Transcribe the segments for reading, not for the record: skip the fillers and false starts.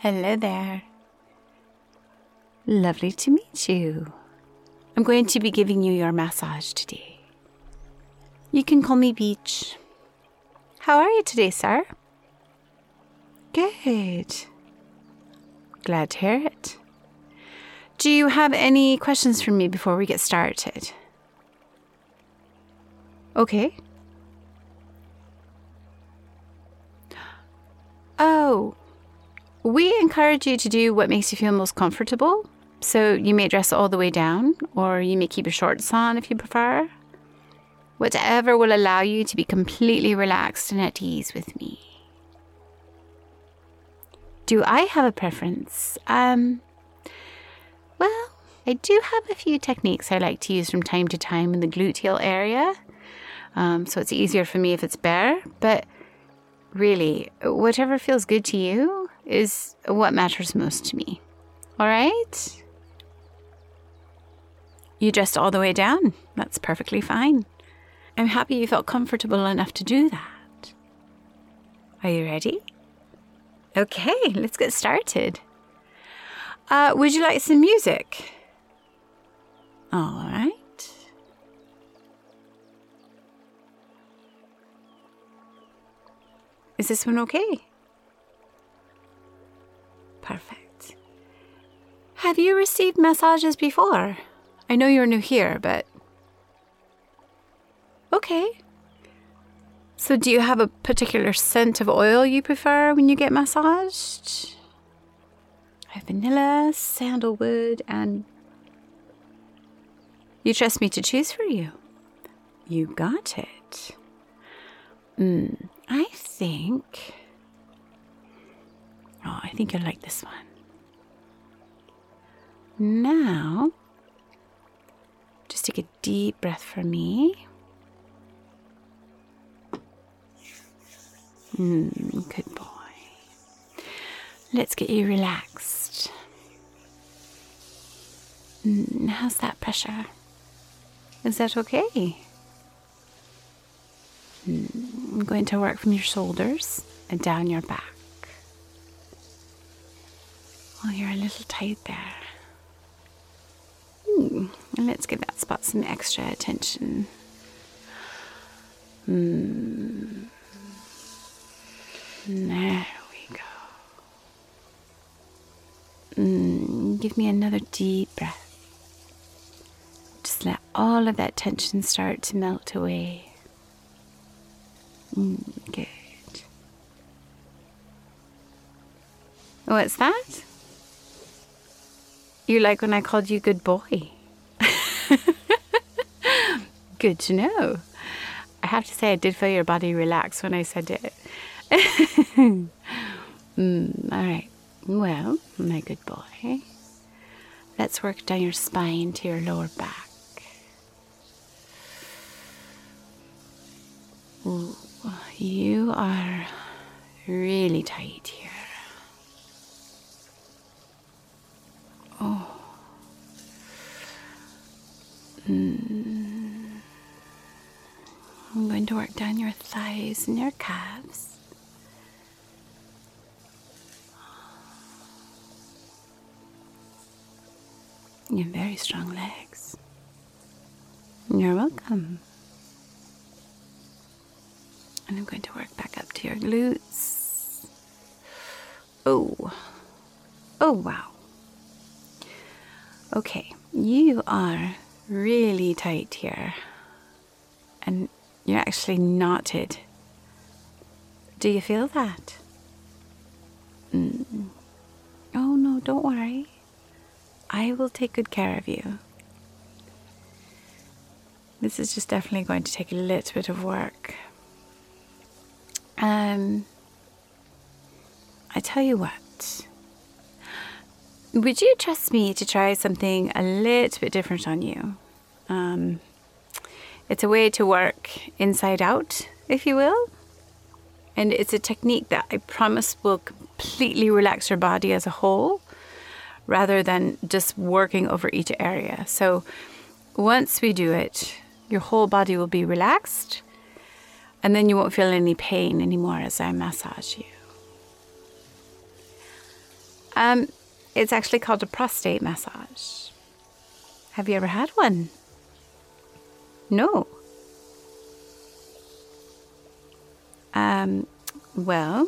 Hello there. Lovely to meet you. I'm going to be giving you your massage today. You can call me Beach. How are you today, sir? Good. Glad to hear it. Do you have any questions for me before we get started? Okay. Oh, we encourage you to do what makes you feel most comfortable. So you may dress all the way down, or you may keep your shorts on if you prefer. Whatever will allow you to be completely relaxed and at ease with me. Do I have a preference? Well, I do have a few techniques I like to use from time to time in the gluteal area. So it's easier for me if it's bare, but really, whatever feels good to you is what matters most to me. All right? You dressed all the way down. That's perfectly fine. I'm happy you felt comfortable enough to do that. Are you ready? Okay, let's get started. Would you like some music? All right. Is this one okay? Perfect. Have you received massages before? I know you're new here, but... Okay. So do you have a particular scent of oil you prefer when you get massaged? I have vanilla, sandalwood, and... You trust me to choose for you? You got it. I think you'll like this one. Now, just take a deep breath for me. Good boy. Let's get you relaxed. How's that pressure? Is that okay? I'm going to work from your shoulders and down your back. Oh, you're a little tight there. And let's give that spot some extra attention. There we go. Give me another deep breath. Just let all of that tension start to melt away. Good. What's that? You like when I called you good boy? Good to know. I have to say I did feel your body relax when I said it. All right. Well, my good boy. Let's work down your spine to your lower back. Ooh, you are really tight here. Oh. I'm going to work down your thighs and your calves. You have very strong legs. You're welcome. And I'm going to work back up to your glutes. Oh, wow. Okay, you are really tight here. And you're actually knotted. Do you feel that? Oh no, don't worry. I will take good care of you. This is just definitely going to take a little bit of work. I tell you what. Would you trust me to try something a little bit different on you? It's a way to work inside out, if you will. And it's a technique that I promise will completely relax your body as a whole, rather than just working over each area. So once we do it, your whole body will be relaxed, and then you won't feel any pain anymore as I massage you. It's actually called a prostate massage. Have you ever had one? No. Well,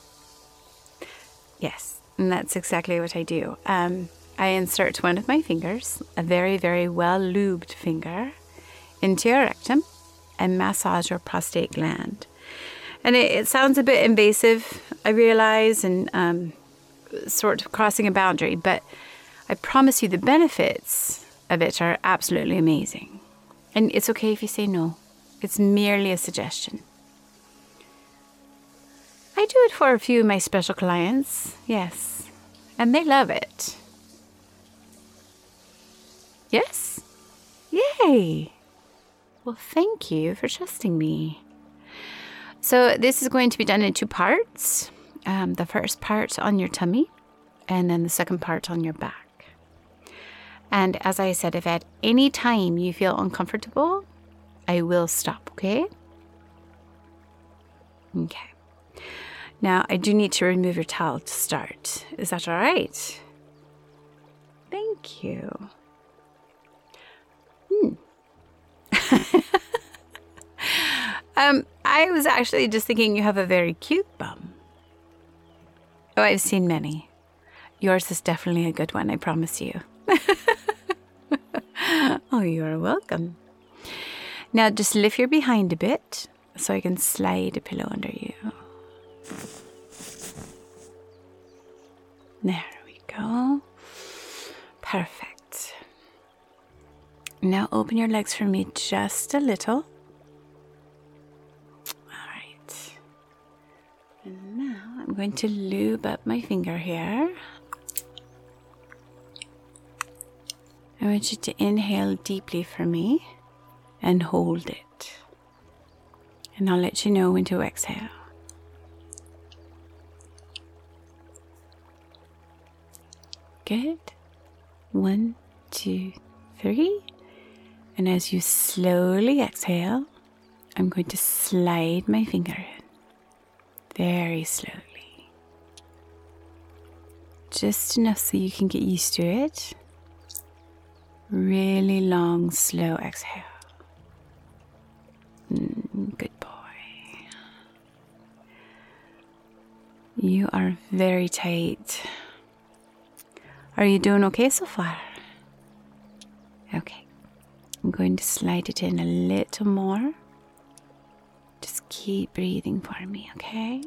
yes, and that's exactly what I do. I insert one of my fingers, a very, very well-lubed finger, into your rectum and massage your prostate gland. And it sounds a bit invasive, I realize, and sort of crossing a boundary, but I promise you the benefits of it are absolutely amazing. And it's okay if you say no. It's merely a suggestion. I do it for a few of my special clients, yes, and they love it. Yes? Yay! Well, thank you for trusting me. So this is going to be done in 2 parts. The first part on your tummy, and then the second part on your back. And as I said, if at any time you feel uncomfortable, I will stop, okay? Okay. Now, I do need to remove your towel to start. Is that all right? Thank you. I was actually just thinking you have a very cute bum. Oh, I've seen many. Yours is definitely a good one, I promise you. Oh, you're welcome. Now, just lift your behind a bit so I can slide a pillow under you. There we go. Perfect. Now open your legs for me just a little. All right. And now I'm going to lube up my finger here. I want you to inhale deeply for me and hold it. And I'll let you know when to exhale. Good. 1, 2, 3. And as you slowly exhale, I'm going to slide my finger in. Very slowly. Just enough so you can get used to it. Really long, slow exhale. Good boy. You are very tight. Are you doing okay so far? Okay. I'm going to slide it in a little more. Just keep breathing for me, okay?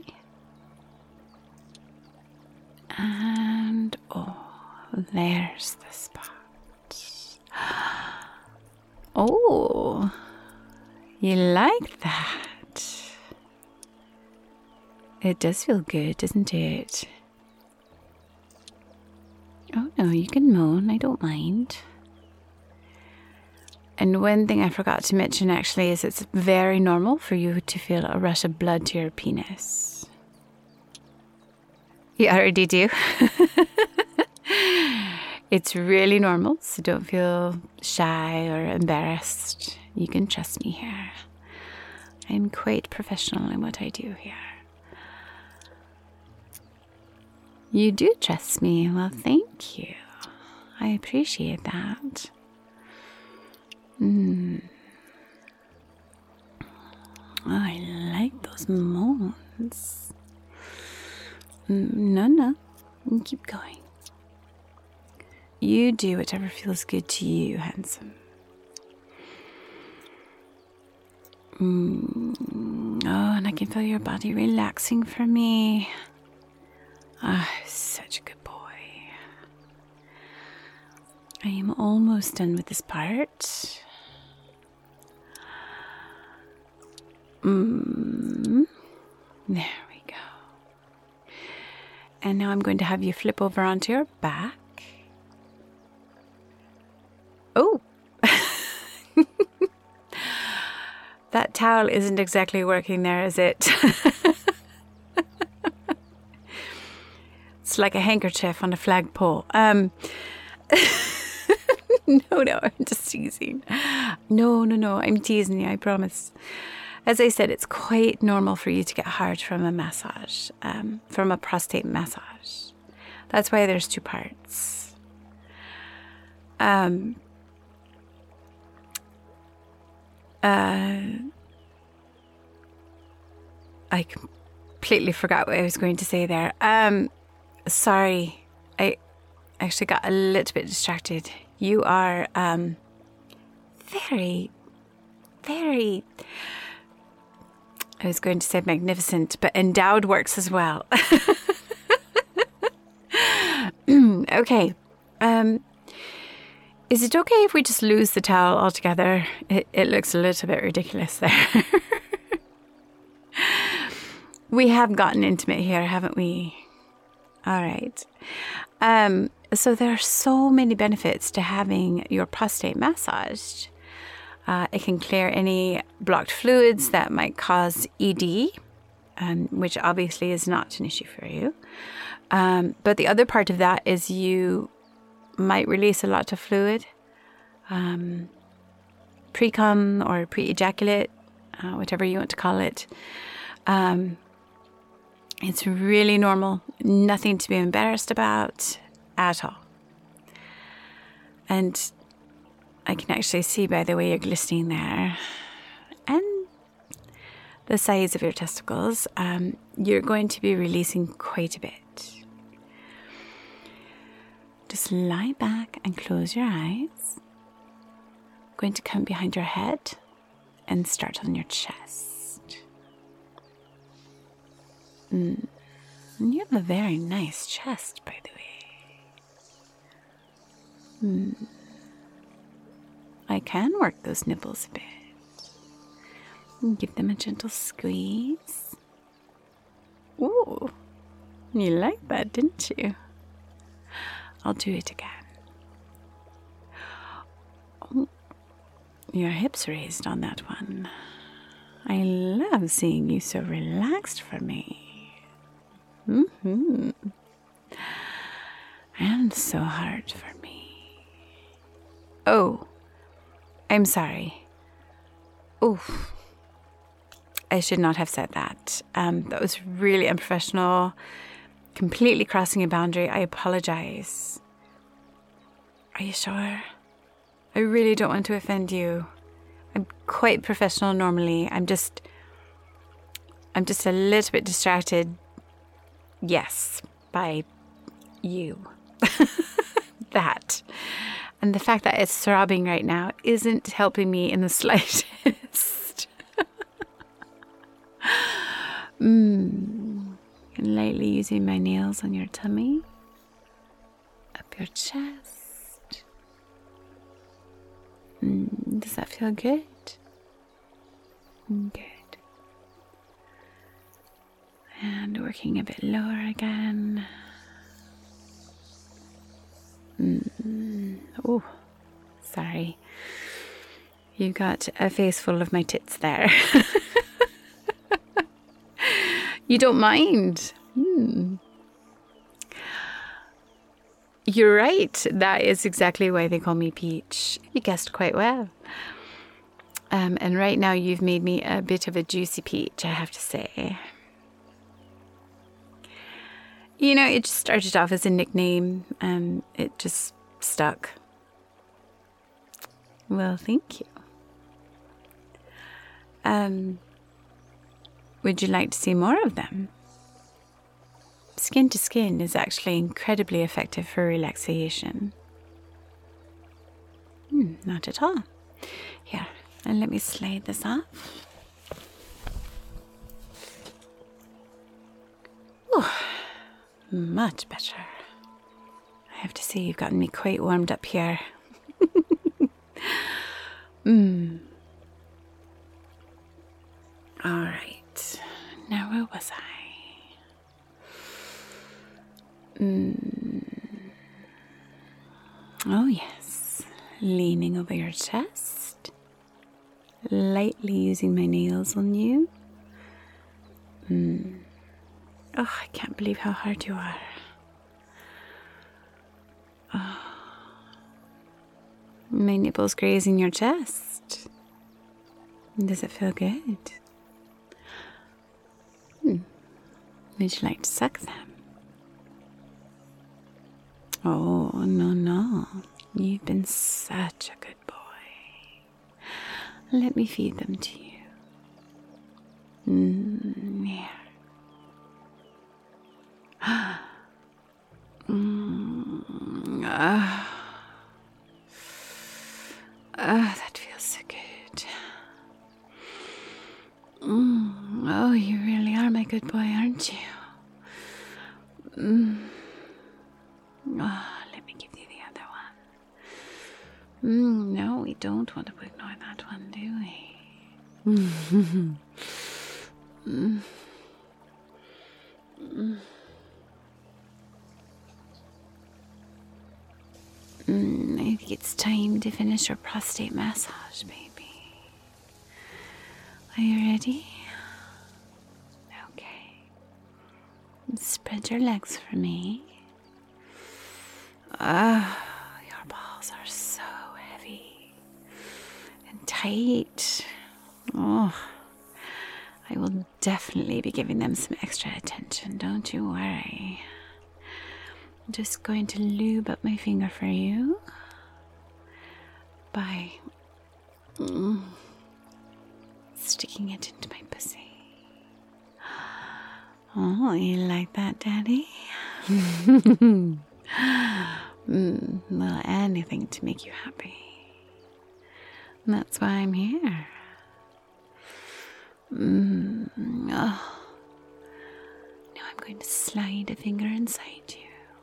And there's the spot. Oh, you like that? It does feel good, doesn't it? Oh no, you can moan, I don't mind. And one thing I forgot to mention actually is it's very normal for you to feel a rush of blood to your penis. You already do? It's really normal, so don't feel shy or embarrassed. You can trust me here. I'm quite professional in what I do here. You do trust me. Well, thank you. I appreciate that. I like those moans. No. Keep going. You do whatever feels good to you, handsome. Oh, and I can feel your body relaxing for me. Ah, such a good boy. I am almost done with this part. There we go. And now I'm going to have you flip over onto your back. Oh! That towel isn't exactly working there, is it? It's like a handkerchief on a flagpole. No, I'm just teasing. No, I'm teasing you, I promise. As I said, it's quite normal for you to get hard from a massage, from a prostate massage. That's why there's two parts. I completely forgot what I was going to say there. Sorry, I actually got a little bit distracted. You are very, very, I was going to say magnificent, but endowed works as well. Okay. Is it okay if we just lose the towel altogether? It looks a little bit ridiculous there. We have gotten intimate here, haven't we? All right. So there are so many benefits to having your prostate massaged. It can clear any blocked fluids that might cause ED, which obviously is not an issue for you. But the other part of that is you might release a lot of fluid, pre-cum or pre-ejaculate, whatever you want to call it. It's really normal, nothing to be embarrassed about at all. And I can actually see by the way you're glistening there and the size of your testicles, you're going to be releasing quite a bit. Just lie back and close your eyes. I'm going to come behind your head and start on your chest. And you have a very nice chest, by the way. I can work those nipples a bit. And give them a gentle squeeze. Ooh, you like that, didn't you? I'll do it again. Oh, your hips raised on that one. I love seeing you so relaxed for me. And so hard for me. Oh, I'm sorry. Oof. I should not have said that. That was really unprofessional. Completely crossing a boundary. I apologize. Are you sure? I really don't want to offend you. I'm quite professional normally. I'm just a little bit distracted. Yes, by you. That. And the fact that it's throbbing right now isn't helping me in the slightest. And lightly using my nails on your tummy, up your chest. Does that feel good? Good. And working a bit lower again. Oh, sorry. You got a face full of my tits there. You don't mind. You're right. That is exactly why they call me Peach. You guessed quite well. And right now you've made me a bit of a juicy peach, I have to say. You know, it just started off as a nickname and it just stuck. Well, thank you. Would you like to see more of them? Skin to skin is actually incredibly effective for relaxation. Not at all. Here, and let me slide this off. Ooh, much better. I have to say you've gotten me quite warmed up here. All right. Now where was I? Oh yes. Leaning over your chest. Lightly using my nails on you. Oh, I can't believe how hard you are. Oh. My nipples grazing your chest. Does it feel good? Would you like to suck them? Oh, no. You've been such a good boy. Let me feed them to you. Here. That feels so good. Oh, you really are my good boy, aren't you? Oh, let me give you the other one. No, we don't want to ignore that one, do we? I think it's time to finish your prostate massage, baby. Are you ready? Okay. Spread your legs for me. Your balls are so heavy and tight. Oh, I will definitely be giving them some extra attention, don't you worry. I'm just going to lube up my finger for you by sticking it into my pussy. Oh, you like that, Daddy? Well, anything to make you happy. And that's why I'm here. Oh. Now I'm going to slide a finger inside you.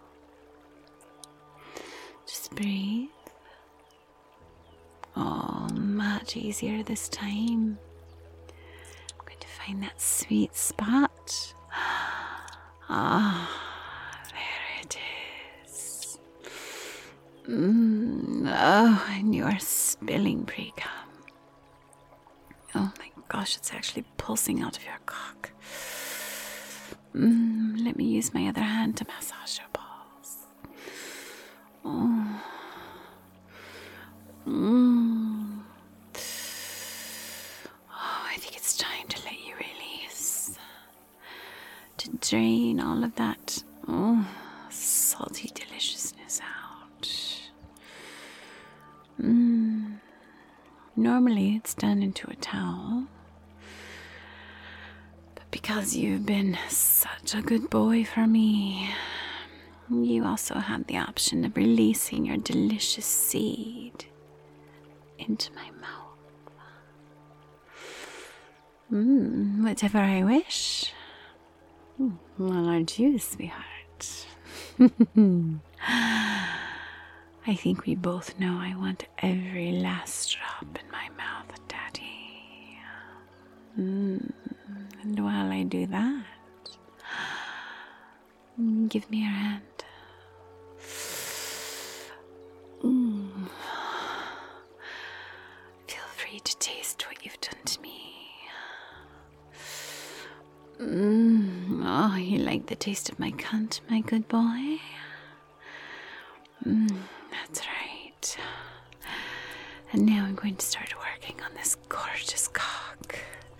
Just breathe. Oh, much easier this time. I'm going to find that sweet spot. There it is. Oh, and you are spilling pre-cum. Oh my gosh, it's actually pulsing out of your cock. Let me use my other hand to massage your balls. Oh. I think it's time to let you release. To drain all of that salty deliciousness out. Normally it's done into a towel. But because you've been such a good boy for me, you also have the option of releasing your delicious seed into my mouth. Whatever I wish. Well, aren't you, sweetheart? I think we both know I want every last drop in my mouth, Daddy. And while I do that, give me your hand. Feel free to taste what you've done to me. Oh, you like the taste of my cunt, my good boy? That's right. And now I'm going to start working on this gorgeous cock.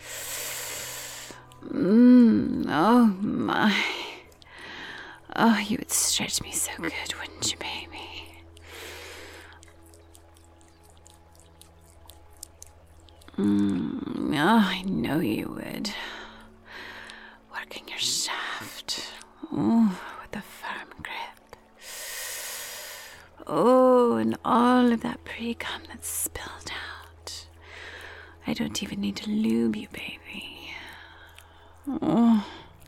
Oh my. Oh, you would stretch me so good, wouldn't you, baby? Oh, I know you would. Working your shaft. Oh, with a firm grip. Oh, and all of that pre-cum that's spilled out. I don't even need to lube you, baby. Oh,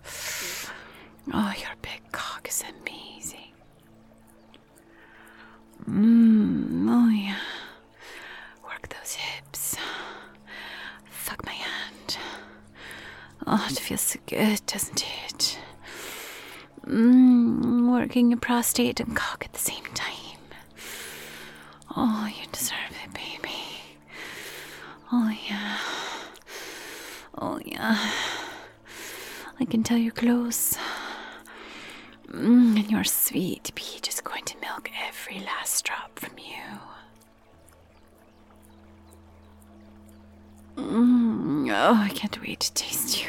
your big cock is amazing. Oh yeah. Work those hips. Fuck my hand. Oh, it feels so good, doesn't it? Working your prostate and cock at the same time. Oh, you deserve it, baby. Oh yeah. Oh yeah. I can tell you're close. And your sweet pea just going to milk every last drop from you. Oh, I can't wait to taste you.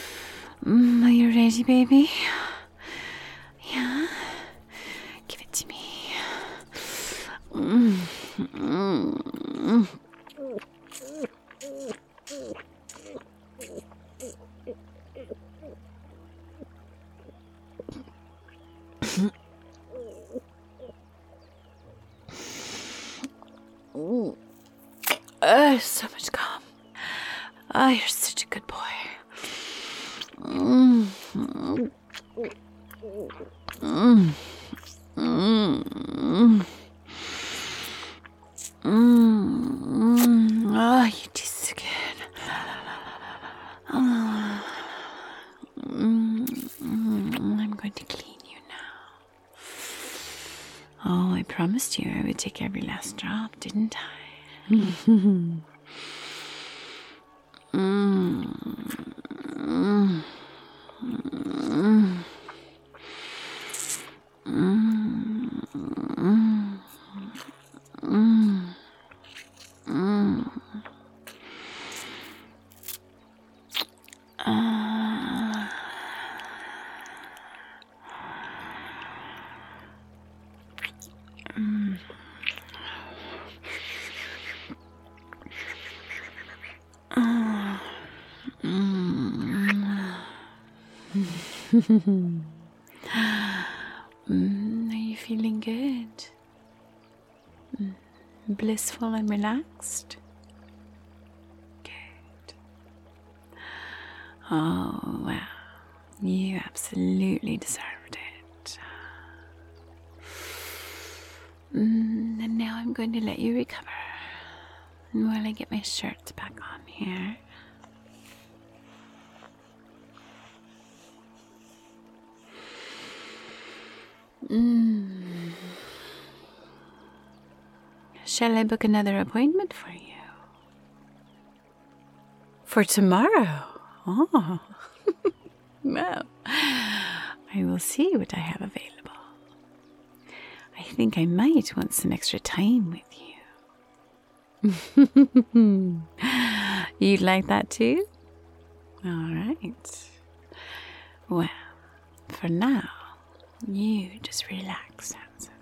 Are you ready, baby? Yeah? Give it to me. there's so much calm. Oh, you're such a good boy. Mm. Mm. Mm. Mm. Oh, you do so good. I'm going to clean you now. Oh, I promised you I would take every last drop, didn't I? Are you feeling good? Blissful and relaxed? Good. Oh, well, you absolutely deserved it. And now I'm going to let you recover while I get my shirts back on here. Shall I book another appointment for you? For tomorrow? Oh. Well, I will see what I have available. I think I might want some extra time with you. You'd like that too? All right. Well, for now, you just relax, Samson.